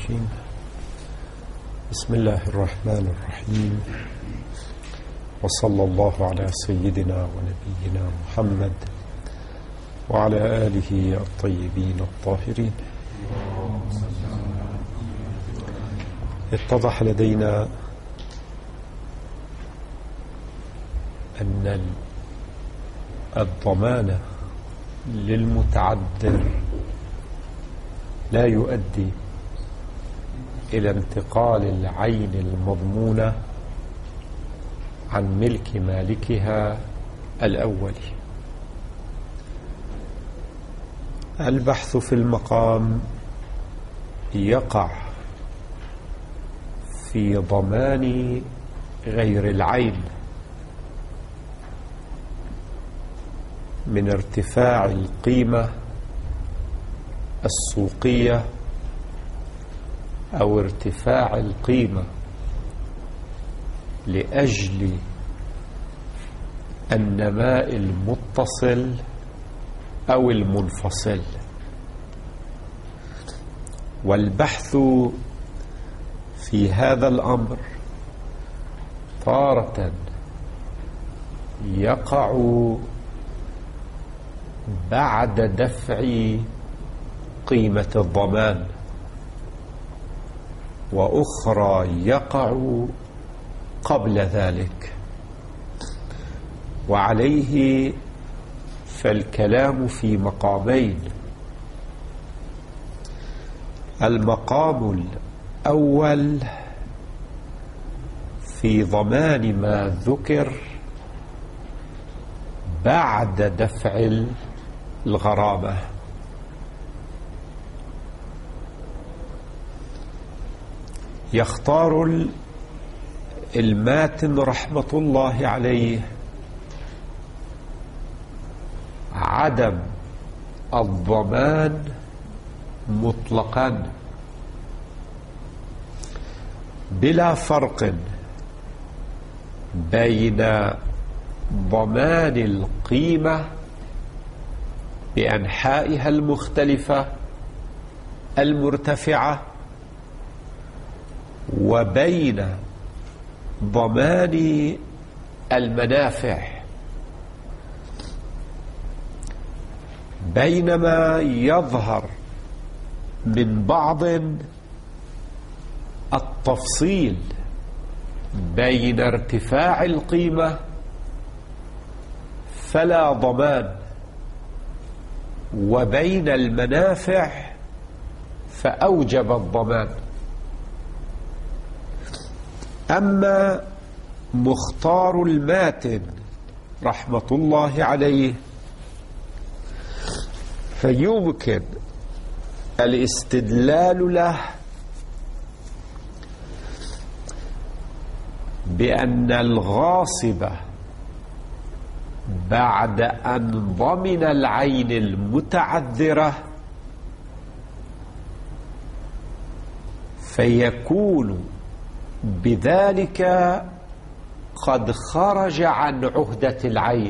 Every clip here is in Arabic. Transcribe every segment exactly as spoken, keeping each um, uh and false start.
الرجيم. بسم الله الرحمن الرحيم، وصلى الله على سيدنا ونبينا محمد وعلى آله الطيبين الطاهرين. اتضح لدينا أن الضمان للمتعذر لا يؤدي إلى انتقال العين المضمونة عن ملك مالكها الأولي. البحث في المقام يقع في ضمان غير العين من ارتفاع القيمة السوقية أو ارتفاع القيمة لأجل النماء المتصل أو المنفصل. والبحث في هذا الأمر تارة يقع بعد دفع قيمة الضمان، وأخرى يقع قبل ذلك، وعليه فالكلام في مقامين. المقام الأول في ضمان ما ذكر بعد دفع الغرامة. يختار الماتن رحمة الله عليه عدم الضمان مطلقا بلا فرق بين ضمان القيمة بأنحائها المختلفة المرتفعة وبين ضمان المنافع. بينما يظهر من بعض التفصيل بين ارتفاع القيمة فلا ضمان، وبين المنافع فأوجب الضمان. أما مختار الماتن رحمة الله عليه فيمكن الاستدلال له بأن الغاصب بعد أن ضمن العين المتعذرة فيكون بذلك قد خرج عن عهدة العين.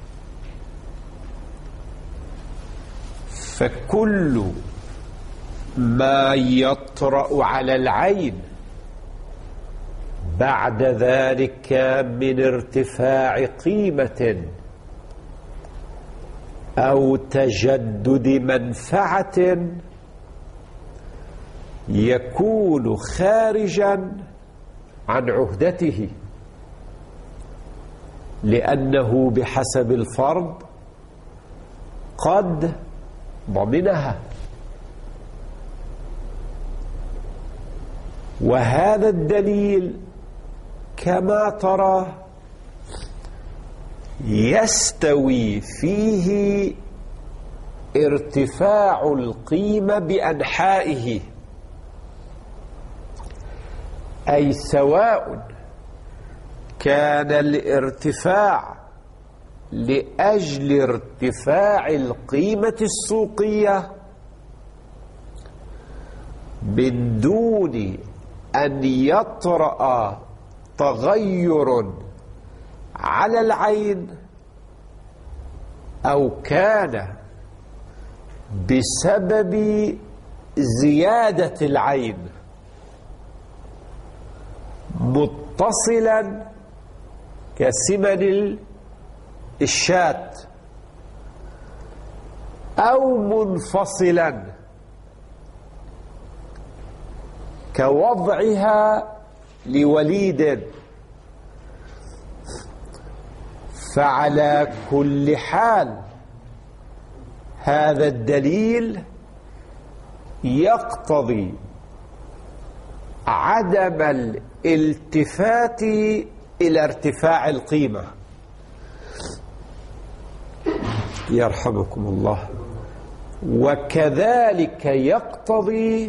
فكل ما يطرأ على العين بعد ذلك من ارتفاع قيمة أو تجدد منفعة يكون خارجا عن عهدته، لأنه بحسب الفرض قد ضمنها. وهذا الدليل كما ترى يستوي فيه ارتفاع القيمة بأنحائه، أي سواء كان الارتفاع لأجل ارتفاع القيمة السوقية من دون أن يطرأ تغير على العين، أو كان بسبب زيادة العين متصلا كسمن الشاة أو منفصلا كوضعها لوليد، فعلى كل حال هذا الدليل يقتضي عدم الالتفات إلى ارتفاع القيمة. يرحمكم الله. وكذلك يقتضي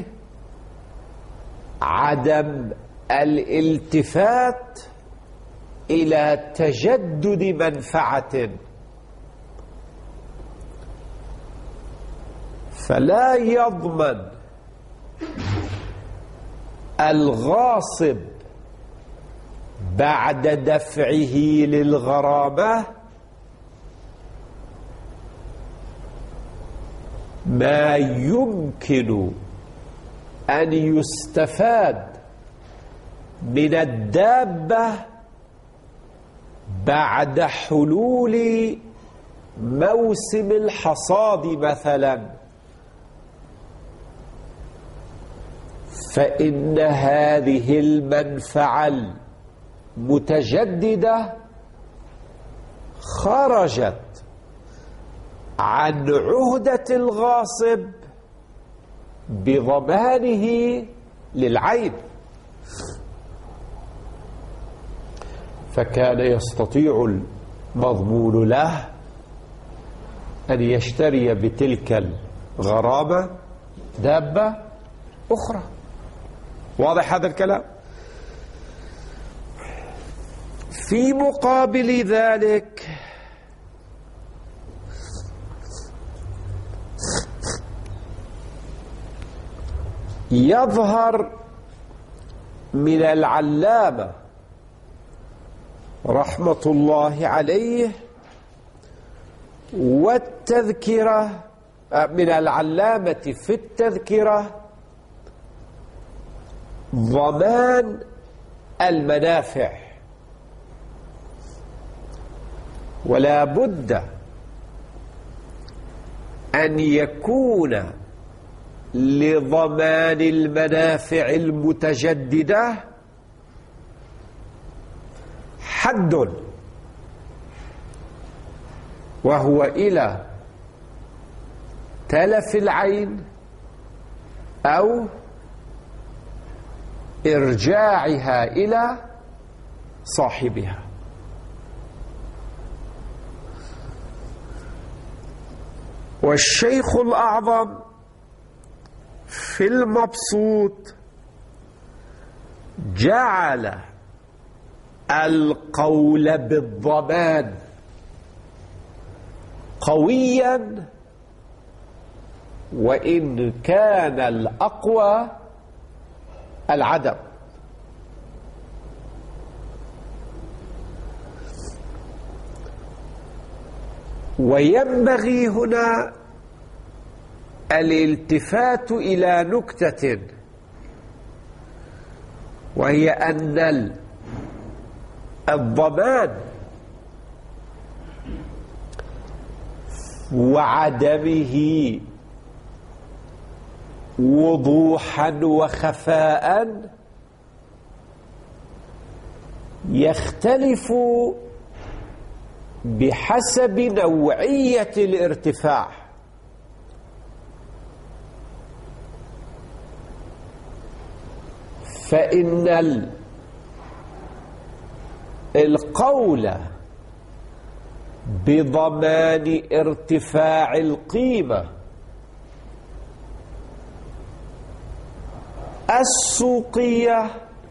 عدم الالتفات إلى تجدد منفعة، فلا يضمن الغاصب بعد دفعه للغرامة ما يمكن أن يستفاد من الدابة بعد حلول موسم الحصاد مثلا، فإن هذه المنفعة المتجددة خرجت عن عهدة الغاصب بضمانه للعين، فكان يستطيع المضمون له أن يشتري بتلك الغرامة دابة أخرى. واضح هذا الكلام؟ في مقابل ذلك يظهر من العلامة رحمة الله عليه والتذكرة، من العلامة في التذكرة ضمان المنافع، ولا بد أن يكون لضمان المنافع المتجددة حد، وهو إلى تلف العين أو إرجاعها إلى صاحبها. والشيخ الأعظم في المبسوط جعل القول بالضمان قويا، وإن كان الأقوى العدم. وينبغي هنا الالتفات إلى نكتة، وهي أن الضمان وعدمه وضوحا وخفاء يختلف بحسب نوعية الارتفاع. فإن القول بضمان ارتفاع القيمة السوقية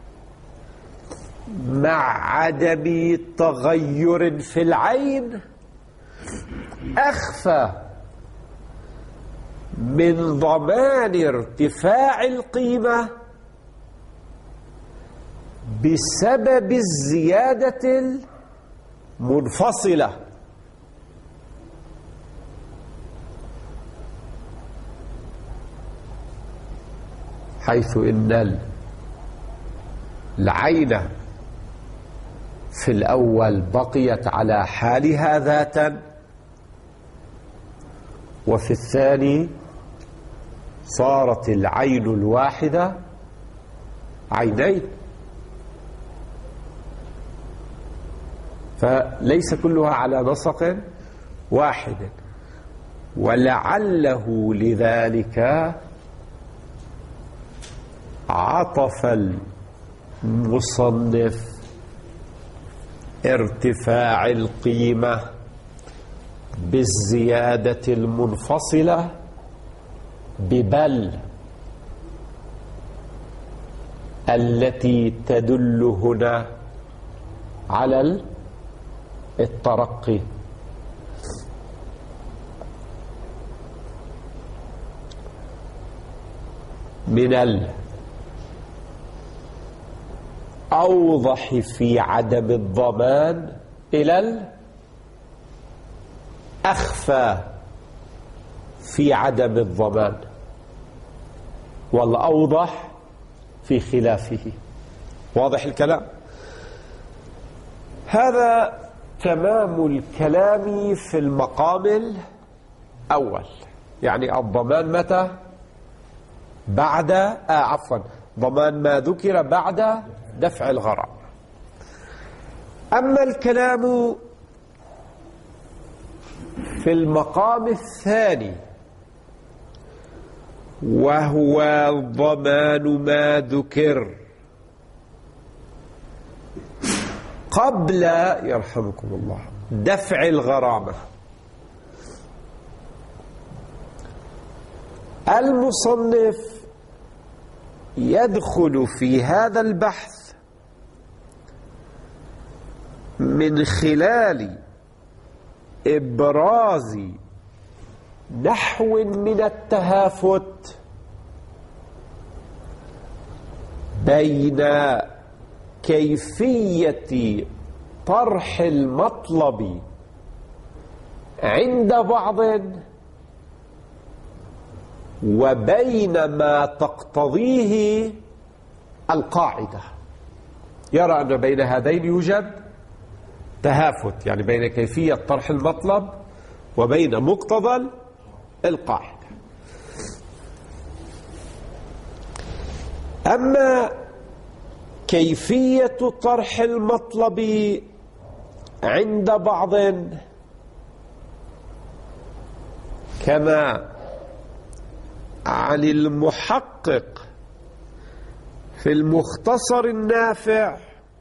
مع عدم تغير في العين أخفى من ضمان ارتفاع القيمة بسبب الزيادة المنفصلة. حيث إن العين في الأول بقيت على حالها ذاتا، وفي الثاني صارت العين الواحدة عينين، فليس كلها على نسق واحد. ولعله لذلك عطف المصنف ارتفاع القيمة بالزيادة المنفصلة ببل التي تدل هنا على الترقي. من الأوضح في عدم الضمان إلى الأخفى في عدم الضمان، والأوضح في خلافه. واضح الكلام؟ هذا تمام الكلام في المقام الأول، يعني الضمان متى؟ بعد آه عفوا ضمان ما ذكر بعد دفع الغرام. أما الكلام في المقام الثاني وهو ضمان ما ذكر قبل يرحمكم الله دفع الغرامة، المصنف يدخل في هذا البحث من خلال إبراز نحو من التهافت بين كيفية طرح المطلب عند بعض وبين ما تقتضيه القاعدة. يرى أن بين هذين يوجد تهافت، يعني بين كيفية طرح المطلب وبين مقتضى القاعدة. أما كيفية طرح المطلب عند بعض كما عن المحقق في المختصر النافع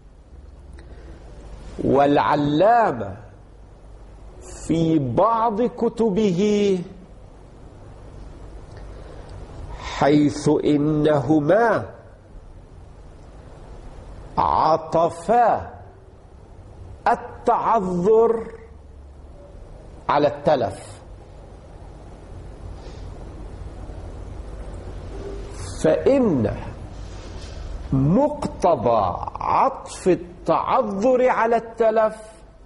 والعلامة في بعض كتبه، حيث إنهما عطفا التعذر على التلف، فإن مقتضى عطف التعذر على التلف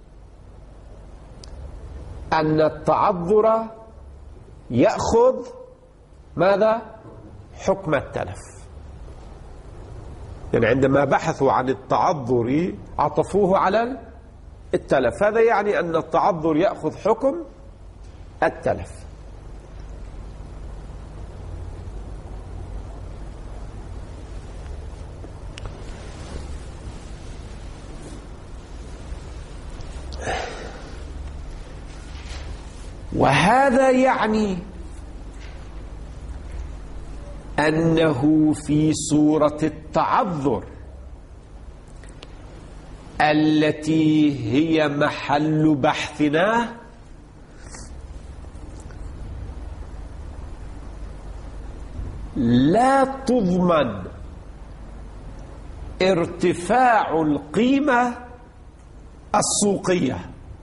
أن التعذر يأخذ ماذا؟ حكم التلف. يعني عندما بحثوا عن التعذر عطفوه على التلف، هذا يعني أن التعذر يأخذ حكم التلف. وهذا يعني أنه في صورة التعذر التي هي محل بحثنا لا تضمن ارتفاع القيمة السوقية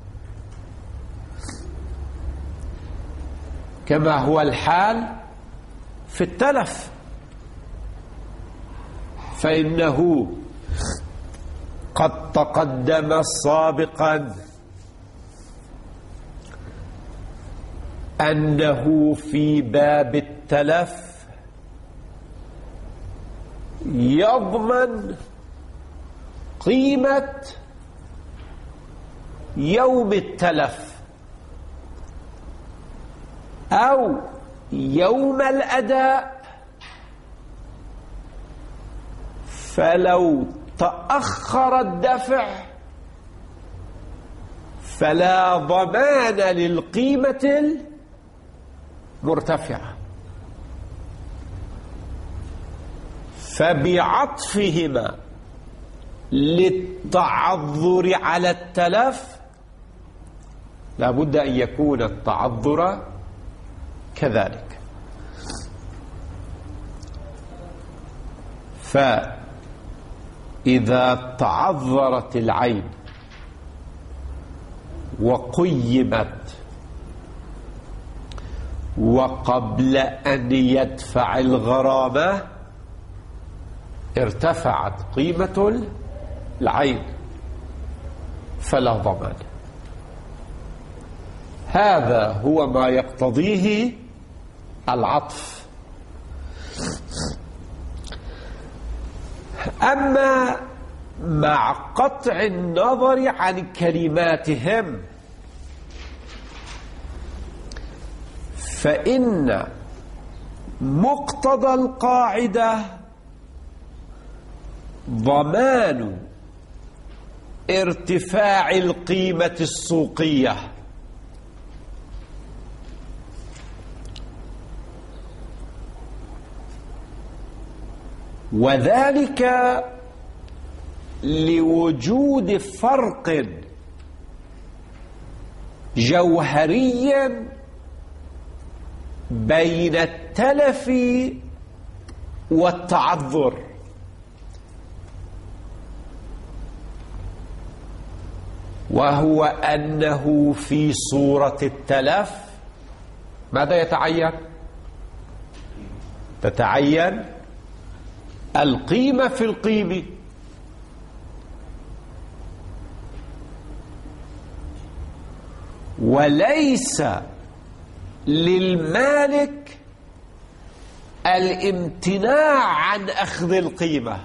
كما هو الحال في التلف، فإنه قد تقدم سابقا أنه في باب التلف يضمن قيمة يوم التلف أو يوم الأداء، فلو تأخر الدفع فلا ضمان للقيمة المرتفعة، فبعطفهما للتعذر على التلف لا بد أن يكون التعذر كذلك. فإذا تعذرت العين وقيمت وقبل أن يدفع الغرامة ارتفعت قيمة العين فلا ضمان. هذا هو ما يقتضيه العطف. أما مع قطع النظر عن كلماتهم فإن مقتضى القاعدة ضمان ارتفاع القيمة السوقية، وذلك لوجود فرق جوهري بين التلف والتعذر. وهو أنه في صورة التلف ماذا يتعين؟ تتعين القيمة في القيمة، وليس للمالك الامتناع عن أخذ القيمة،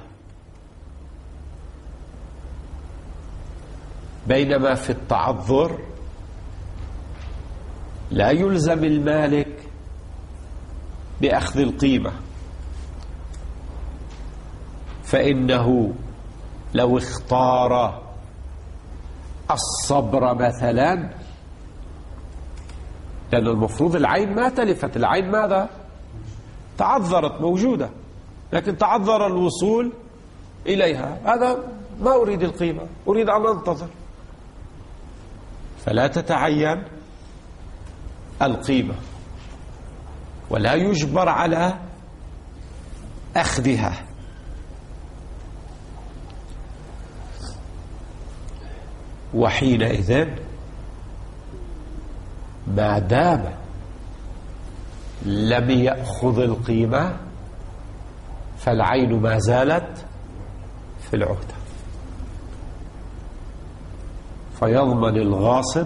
بينما في التعذر لا يلزم المالك بأخذ القيمة، فإنه لو اختار الصبر مثلا، لأن المفروض العين ما تلفت، العين ماذا؟ تعذرت موجودة، لكن تعذر الوصول إليها، هذا ما أريد القيمة، أريد أن أنتظر، فلا تتعين القيمة ولا يجبر على أخذها. وحينئذ ما دام لم يأخذ القيمة فالعين ما زالت في العهدة، فيضمن الغاصب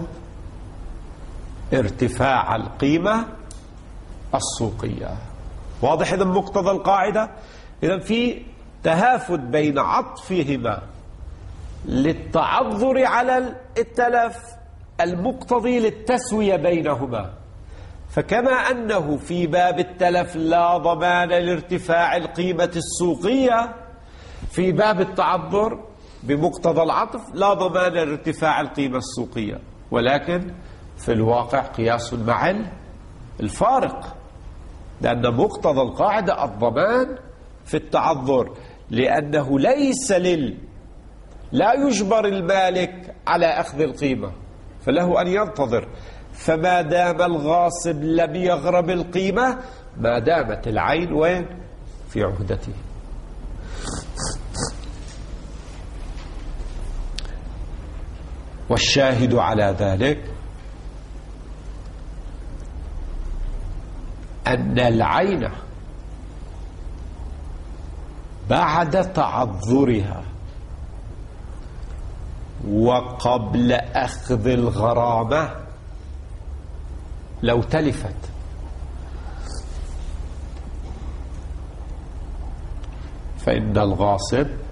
ارتفاع القيمة السوقية. واضح إذن مقتضى القاعدة؟ إذن في تهافت بين عطفهما للتعذر على التلف المقتضي للتسوية بينهما، فكما أنه في باب التلف لا ضمان لارتفاع القيمة السوقية، في باب التعذر بمقتضى العطف لا ضمان لارتفاع القيمة السوقية، ولكن في الواقع قياس مع الفارق، لأن مقتضى القاعدة الضمان في التعذر، لأنه ليس لل لا يجبر المالك على أخذ القيمة، فله أن ينتظر، فما دام الغاصب لم يغرم القيمة ما دامت العين وين؟ في عهدته. والشاهد على ذلك أن العين بعد تعذرها وقبل أخذ الغرامة لو تلفت فإن الغاصب